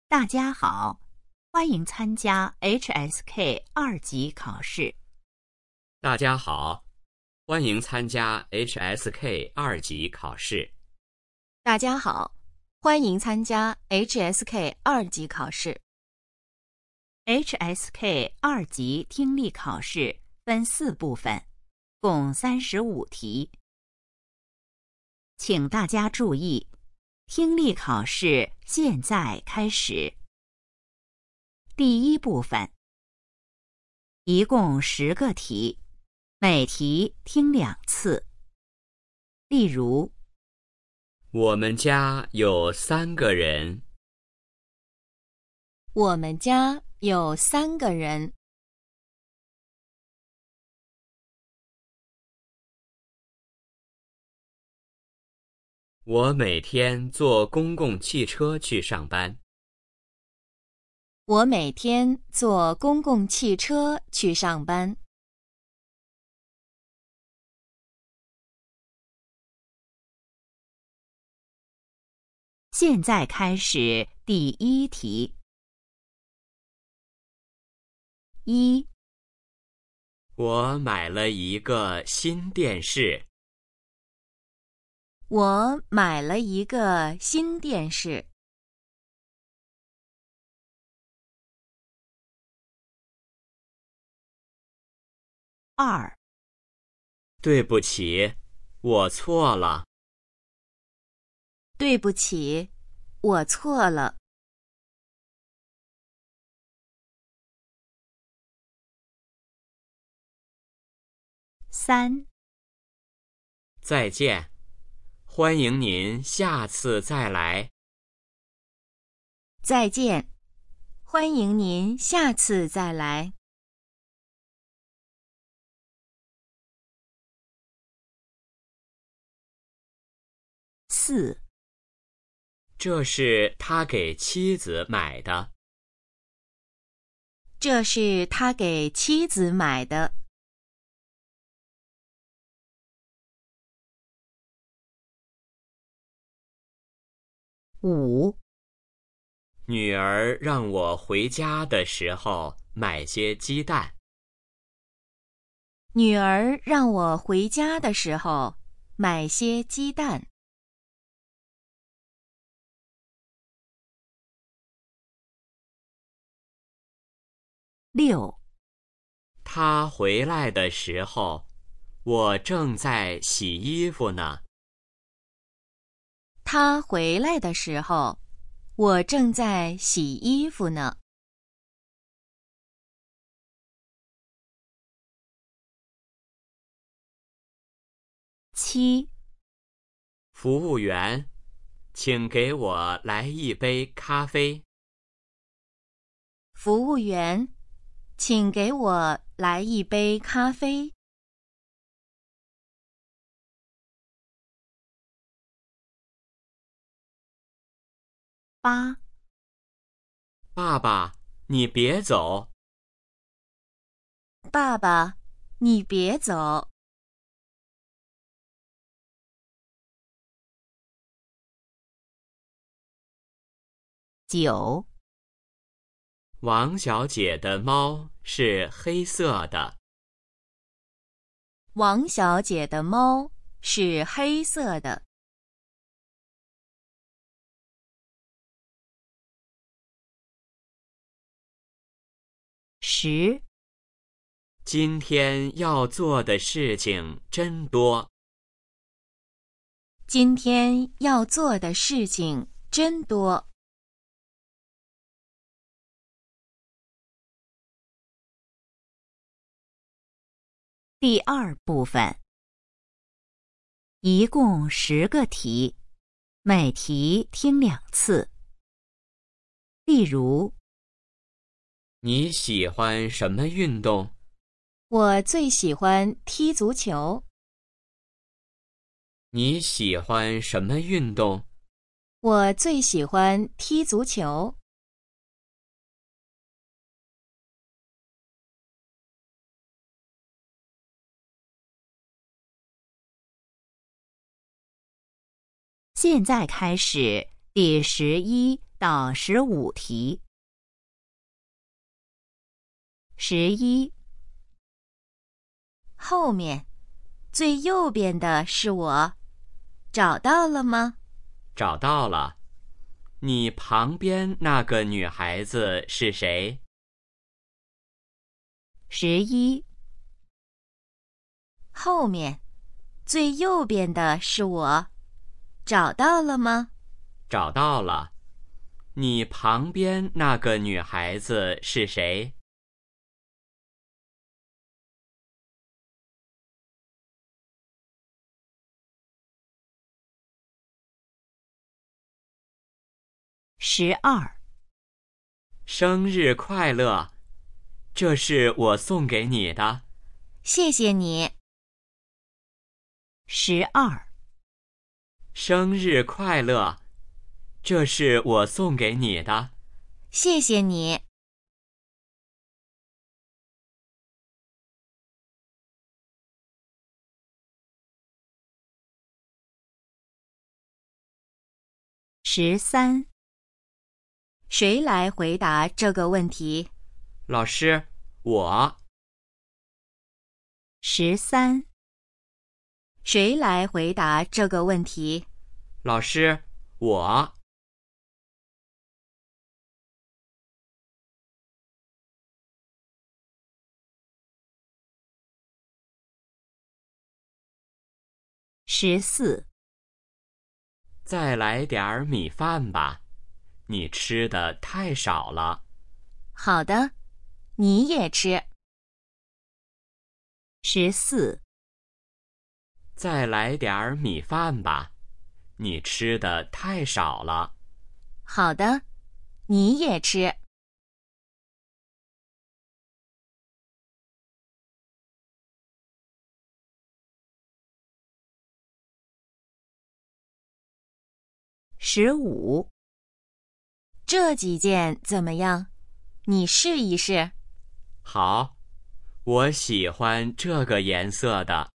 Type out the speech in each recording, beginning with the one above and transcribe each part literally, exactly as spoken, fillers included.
大家好，欢迎参加 H S K 二级考试。 大家好，欢迎参加 H S K 二级考试。 大家好，欢迎参加 H S K 二级考试。 H S K 二级听力考试分四部分，共三十五题。请大家注意，听力考试现在开始。第一部分，一共十个题，每题听两次。例如， 我们家有三个人。 我们家有三个人。 我每天坐公共汽车去上班。 我每天坐公共汽车去上班。 现在开始第一题。一， 我买了一个新电视。 我买了一个新电视。 二， 对不起，我错了。 对不起，我错了。 三， 再见，欢迎您下次再来。 再见，欢迎您下次再来。 四， 这是他给妻子买的。 这是他给妻子买的。 五， 女儿让我回家的时候买些鸡蛋。 女儿让我回家的时候买些鸡蛋。 六， 他回来的时候，我正在洗衣服呢。 他回来的时候，我正在洗衣服呢。 七， 服务员，请给我来一杯咖啡。 服务员，请给我来一杯咖啡。 八， 爸爸，你别走。 爸爸，你别走。 九， 王小姐的猫是黑色的。 王小姐的猫是黑色的。 十， 今天要做的事情真多。 今天要做的事情真多。 第二部分，一共十个题，每题听两次。例如， 你喜欢什么运动？ 我最喜欢踢足球。 你喜欢什么运动？ 我最喜欢踢足球。 现在开始第十一、 到十五题。十一， 后面，最右边的是我，找到了吗？ 找到了。你旁边那个女孩子是谁？ 十一， 后面，最右边的是我，找到了吗？ 找到了。你旁边那个女孩子是谁？ 十二， 生日快乐！这是我送给你的。 谢谢你。 十二， 生日快乐！这是我送给你的。 谢谢你。 十三， 谁来回答这个问题？ 老师，我。 十三， 谁来回答这个问题？ 老师，我。 十四， 再来点儿米饭吧，你吃的太少了。 好的，你也吃。 十四， 再来点儿米饭吧，你吃的太少了。 好的，你也吃。 十五， 这几件怎么样？你试一试。 好，我喜欢这个颜色的。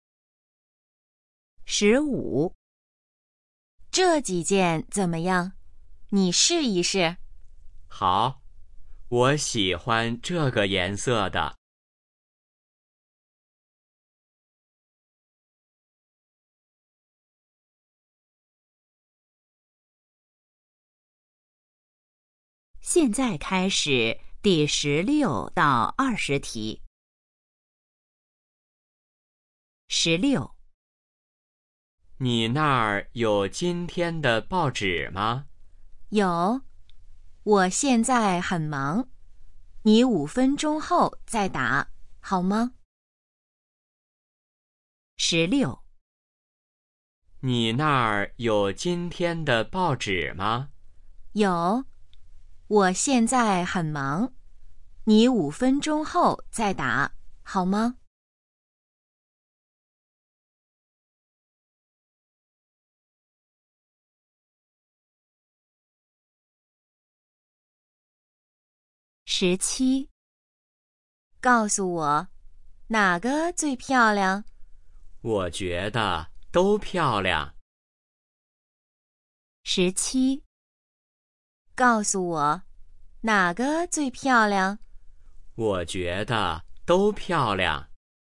十五， 这几件怎么样？你试一试。 好，我喜欢这个颜色的。 现在开始第十六到二十题。十六， 你那儿有今天的报纸吗？ 有，我现在很忙，你五分钟后再打，好吗？ 十六， 你那儿有今天的报纸吗？ 有，我现在很忙，你五分钟后再打，好吗？ 十七， 告诉我，哪个最漂亮？ 我觉得都漂亮。 十七， 告诉我，哪个最漂亮？ 我觉得都漂亮。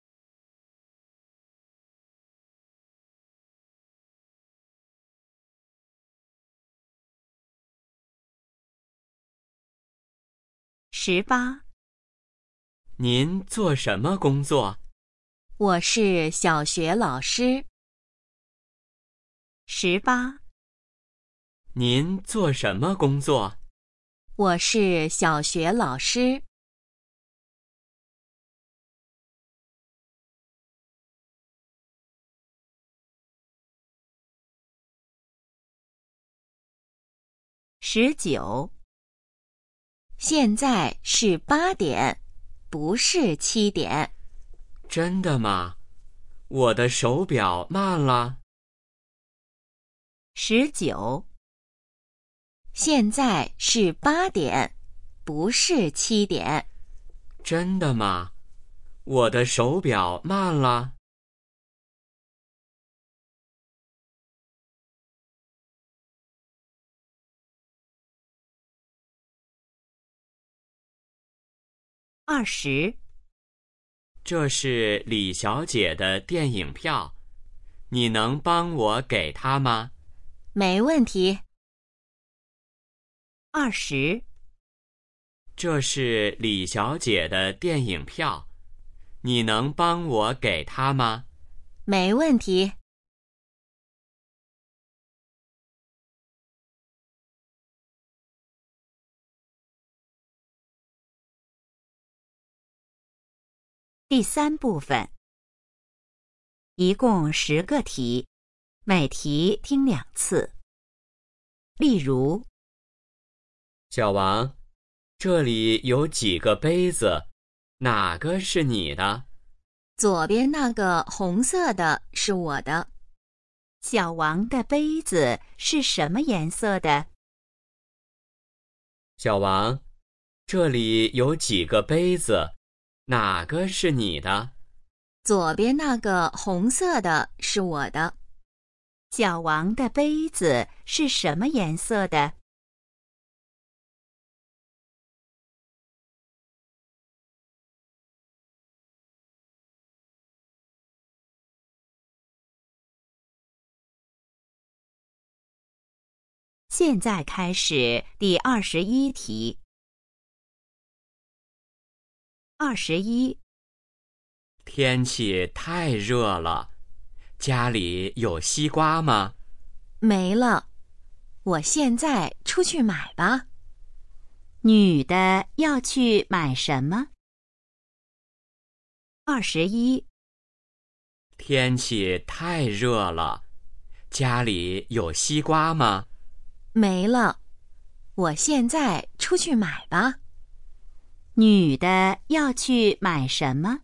十八， 您做什么工作？ 我是小学老师。 十八， 您做什么工作？ 我是小学老师。 十九， 现在是八点，不是七点。 真的吗？我的手表慢了。 十九， 现在是八点，不是七点。 真的吗？我的手表慢了。 二十， 这是李小姐的电影票，你能帮我给她吗？ 没问题。 二十， 这是李小姐的电影票，你能帮我给她吗？ 没问题。 第三部分，一共十个题，每题听两次。例如， 小王，这里有几个杯子，哪个是你的？ 左边那个红色的是我的。 小王的杯子是什么颜色的？ 小王，这里有几个杯子，哪个是你的？ 左边那个红色的是我的。 小王的杯子是什么颜色的？现在开始第二十一题。二十一， 天气太热了，家里有西瓜吗？ 没了，我现在出去买吧。 女的要去买什么？二十一， 天气太热了，家里有西瓜吗？ 没了，我现在出去买吧。 女的要去买什么？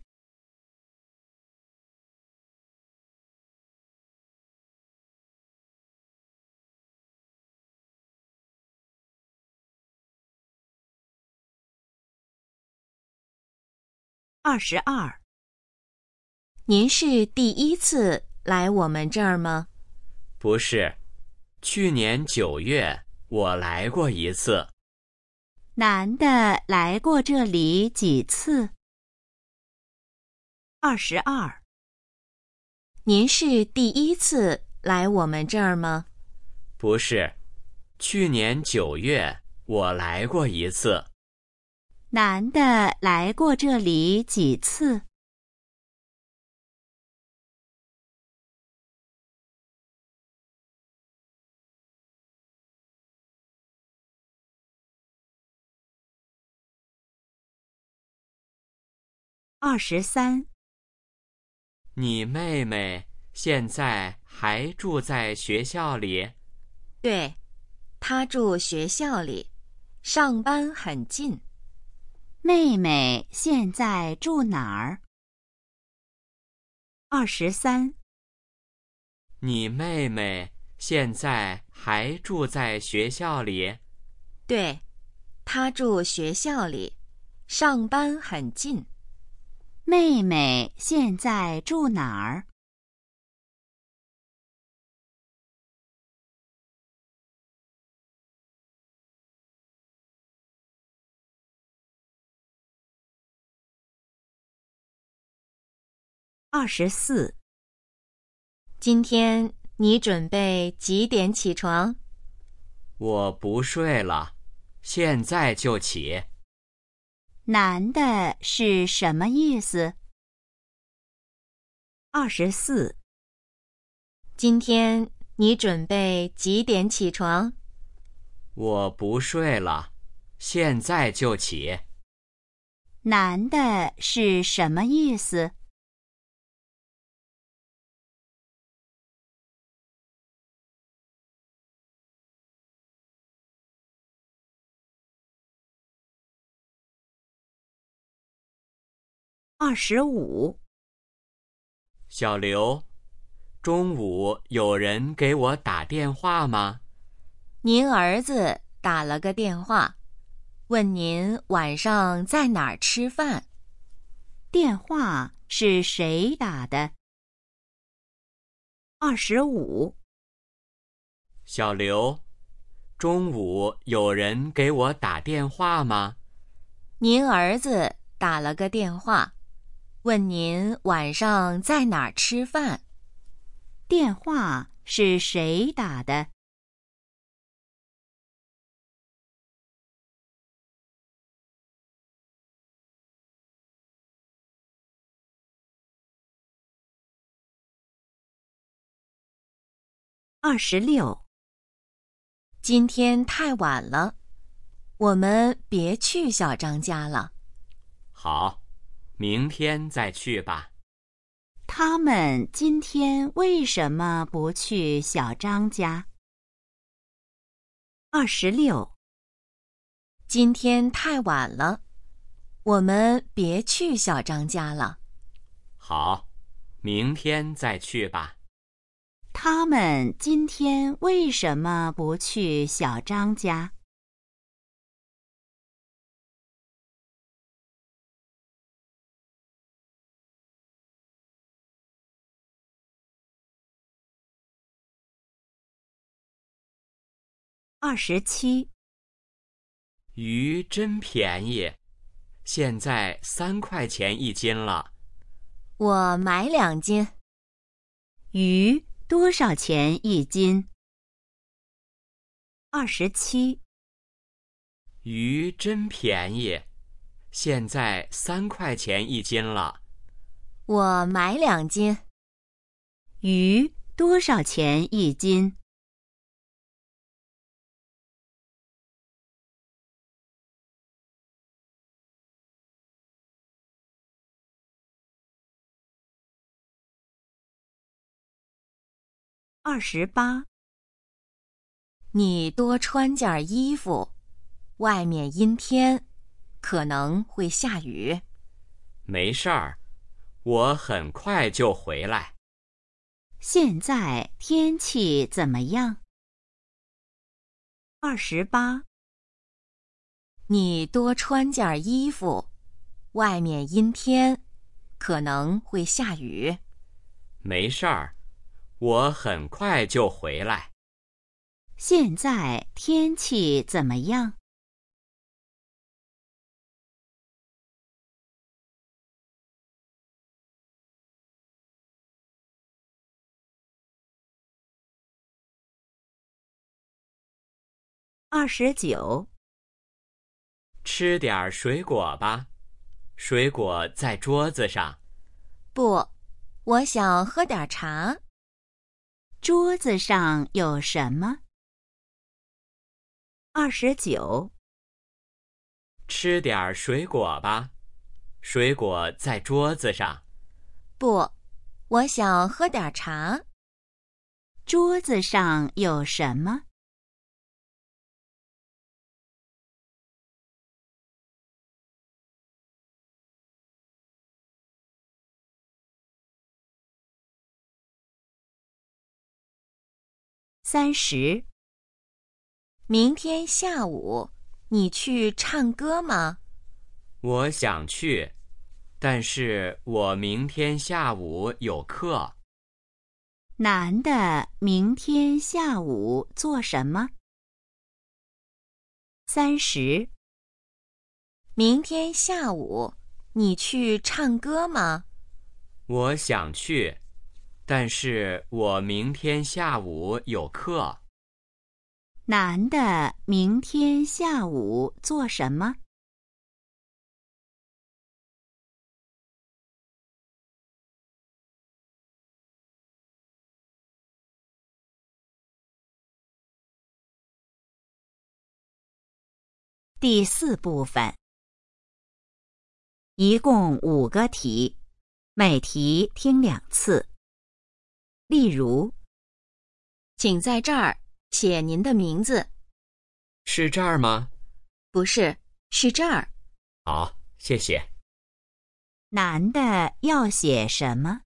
二十二， 您是第一次来我们这儿吗？ 不是，去年九月我来过一次。 男的来过这里几次？二十二， 您是第一次来我们这儿吗？ 不是，去年九月我来过一次。 男的来过这里几次？二十三， 你妹妹现在还住在学校里？ 对，她住学校里，上班很近。 妹妹现在住哪儿？二十三， 你妹妹现在还住在学校里？ 对，她住学校里，上班很近。 妹妹现在住哪儿？二十四， 今天你准备几点起床？ 我不睡了，现在就起。 男的是什么意思？二十四， 今天你准备几点起床？ 我不睡了，现在就起。 男的是什么意思？二十五， 小刘，中午有人给我打电话吗？ 您儿子打了个电话，问您晚上在哪儿吃饭。 电话是谁打的？二十五， 小刘，中午有人给我打电话吗？ 您儿子打了个电话，问您晚上在哪儿吃饭。 电话是谁打的？二十六。 今天太晚了，我们别去小张家了。 好，明天再去吧。 他们今天为什么不去小张家？二十六。 今天太晚了，我们别去小张家了。 好，明天再去吧。 他们今天为什么不去小张家？二十七。 鱼真便宜，现在三块钱一斤了。 我买两斤。 鱼多少钱一斤？二十七。 鱼真便宜，现在三块钱一斤了。 我买两斤。 鱼多少钱一斤？二十八。 你多穿件衣服，外面阴天，可能会下雨。 没事儿，我很快就回来。 现在天气怎么样？二十八。 你多穿件衣服，外面阴天，可能会下雨。 没事儿，我很快就回来。 现在天气怎么样？二十九。 吃点水果吧，水果在桌子上。 不，我想喝点茶。 桌子上有什么？二十九。 吃点水果吧，水果在桌子上。 不，我想喝点茶。 桌子上有什么？三十。 明天下午你去唱歌吗？ 我想去，但是我明天下午有课。 男的明天下午做什么？三十。 明天下午你去唱歌吗？ 我想去，但是我明天下午有课。 男的明天下午做什么？第四部分，一共五个题，每题听两次。例如， 请在这儿写您的名字。 是这儿吗？ 不是，是这儿。 好，谢谢。 男的要写什么？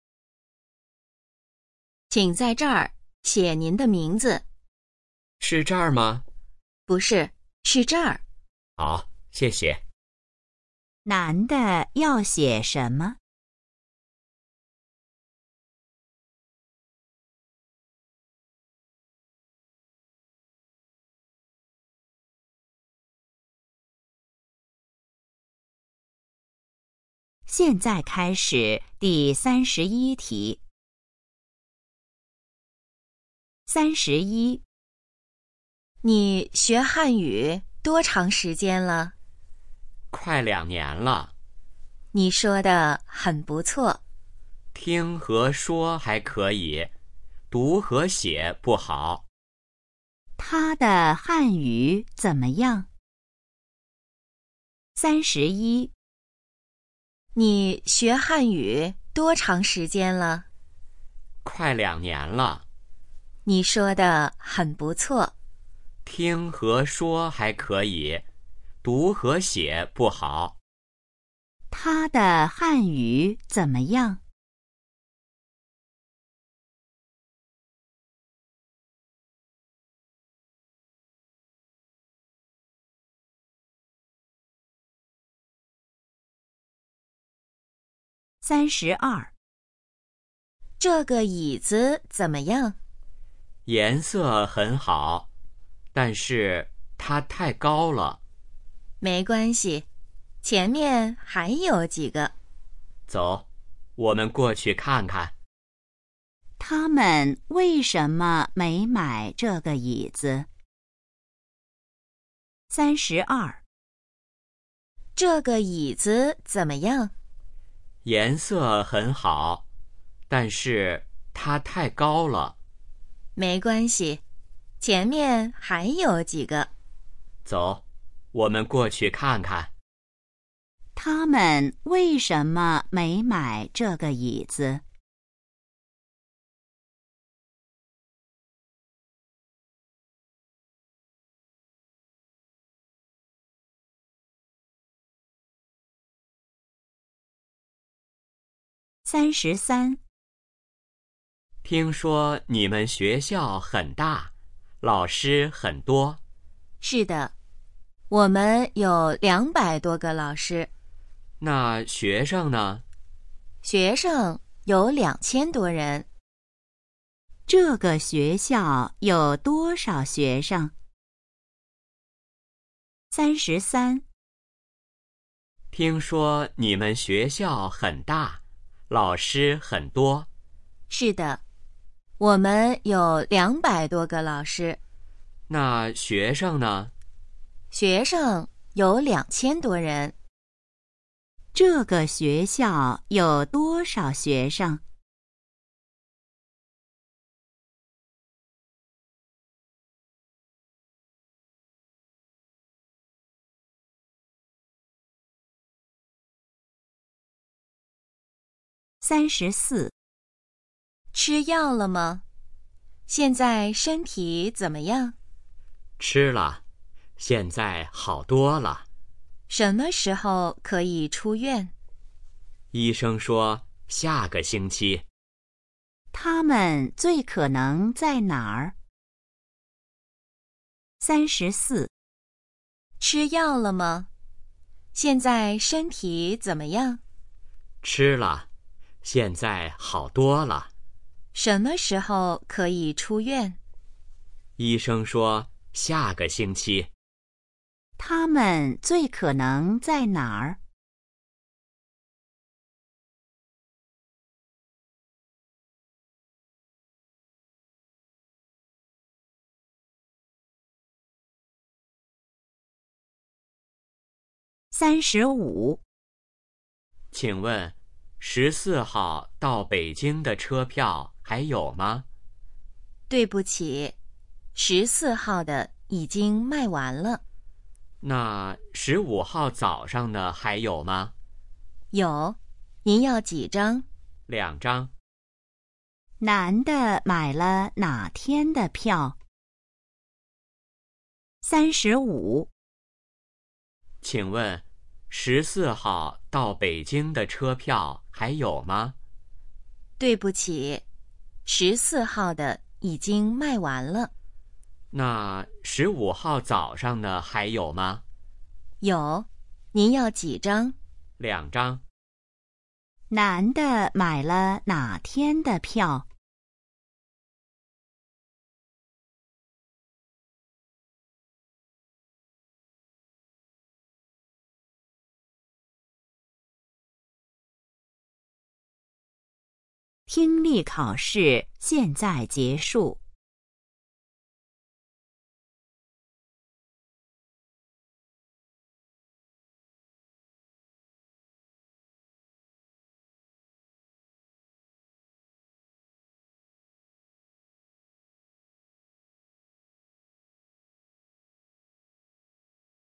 请在这儿写您的名字。 是这儿吗？ 不是，是这儿。 好，谢谢。 男的要写什么？ 现在开始第三十一题。三十一， 你学汉语多长时间了？ 快两年了。 你说的很不错。 听和说还可以，读和写不好。 他的汉语怎么样？三十一， 你学汉语多长时间了？ 快两年了。 你说的很不错。 听和说还可以，读和写不好。 他的汉语怎么样？三十二， 这个椅子怎么样？ 颜色很好，但是它太高了。 没关系，前面还有几个。 走，我们过去看看。 他们为什么没买这个椅子？三十二， 这个椅子怎么样？ 颜色很好，但是它太高了。 没关系，前面还有几个。 走，我们过去看看。 他们为什么没买这个椅子？三十三， 听说你们学校很大，老师很多。 是的，我们有两百多个老师， 那学生呢？ 学生有两千多人。 这个学校有多少学生？三十三， 听说你们学校很大，老师很多。 是的，我们有两百多个老师， 那学生呢？ 学生有两千多人。 这个学校有多少学生？三十四， 吃药了吗？现在身体怎么样？ 吃了，现在好多了。 什么时候可以出院？ 医生说下个星期。 他们最可能在哪儿？三十四， 吃药了吗？现在身体怎么样？ 吃了，现在好多了。 什么时候可以出院？ 医生说下个星期。 他们最可能在哪儿？三十五， 请问十四号到北京的车票还有吗？ 对不起，十四号的已经卖完了。 那十五号早上的还有吗？ 有，您要几张？ 两张。 男的买了哪天的票？三十五， 请问十四号到北京的车票还有吗？ 对不起，十四号的已经卖完了。 那十五号早上的还有吗？ 有，您要几张？ 两张。 男的买了哪天的票？ 听力考试现在结束。